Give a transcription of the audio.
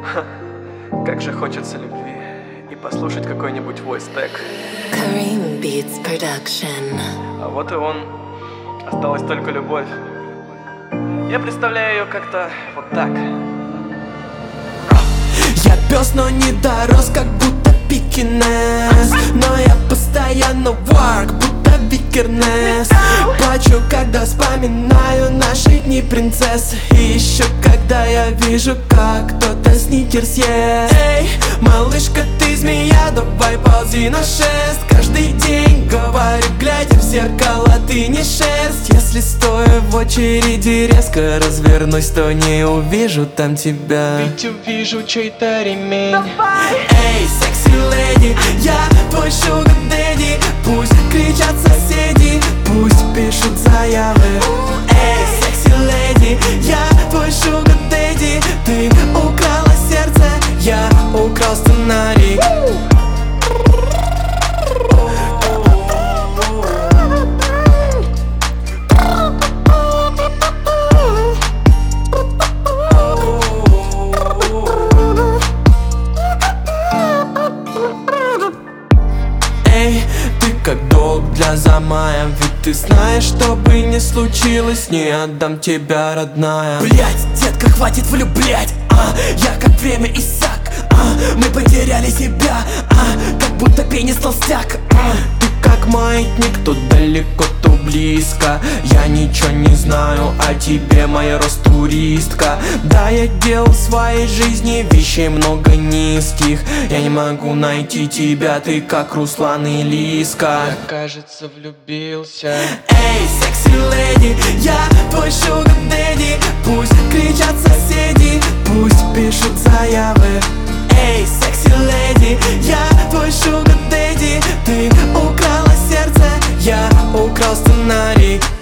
Как же хочется любви и послушать какой-нибудь voice tag. Kareem Beats Production. А вот и он. Осталась только любовь. Я представляю ее как-то вот так. Я пес, но не дорос, как будто пекинес. Но я постоянно work, будто викернес. Плачу, когда вспоминаю наши дни принцесс. И еще когда я вижу, как кто-то сникерс ест. Эй, малышка, ты змея, давай ползи на шест. Каждый день говорю, глядя в зеркало, ты не шерсть. Если стоя в очереди резко развернусь, то не увижу там тебя, ведь увижу чей-то ремень. Эй, секси леди, я твой шугар дэдди. Пусть кричат соседи, пусть пишут заявы. Эй, секси леди, я твой шугар дэдди. Ты украла сердце, я украл сценарий. Эй, ты как долг для замая, ведь ты знаешь, что бы ни случилось, не отдам тебя, родная. Блять, детка, хватит влюблять, я как время иссяк, мы потеряли себя, как будто пенис толстяк. Ты как маятник, то далеко, то близко. Я ничего не знаю о тебе, моя Ростуристка. Да, я делал в своей жизни вещей много низких. Я не могу найти тебя, ты как Руслан и Лиска. Я, кажется, влюбился. Эй, секси леди, я твой шугар дэдди. Пусть кричат соседи, пусть пишут заявы. Эй, секси леди, я твой шугар дэдди. Ты украла сердце, я украл сценарий.